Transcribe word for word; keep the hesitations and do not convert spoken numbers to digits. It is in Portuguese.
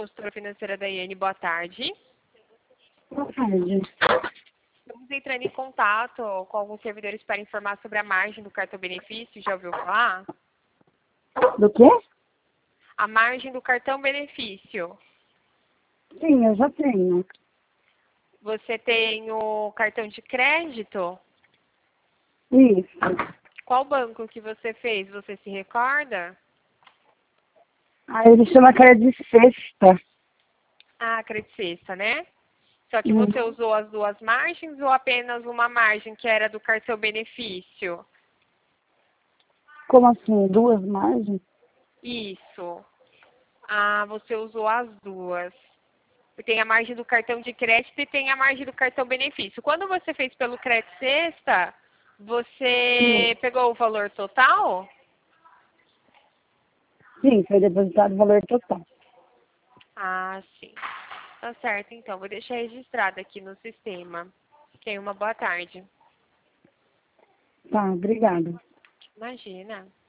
consultora financeira da Iane. Boa tarde. Boa tarde. Estamos entrando em contato com alguns servidores para informar sobre a margem do cartão benefício. Já ouviu falar? Do quê? A margem do cartão benefício. Sim, eu já tenho. Você tem o cartão de crédito? Isso. Qual banco que você fez? Você se recorda? Ah, ele chama cara de sexta. Ah, Credit Sexta, né? Só que Hum. você usou as duas margens ou apenas uma margem que era do cartão benefício? Como assim? Duas margens? Isso. Ah, você usou as duas. Tem a margem do cartão de crédito e tem a margem do cartão benefício. Quando você fez pelo Credit Sexta, você Hum. pegou o valor total? Sim, foi depositado o valor total. Ah, sim. Tá certo, então. Vou deixar registrado aqui no sistema. Tenha uma boa tarde. Tá, obrigada. Imagina.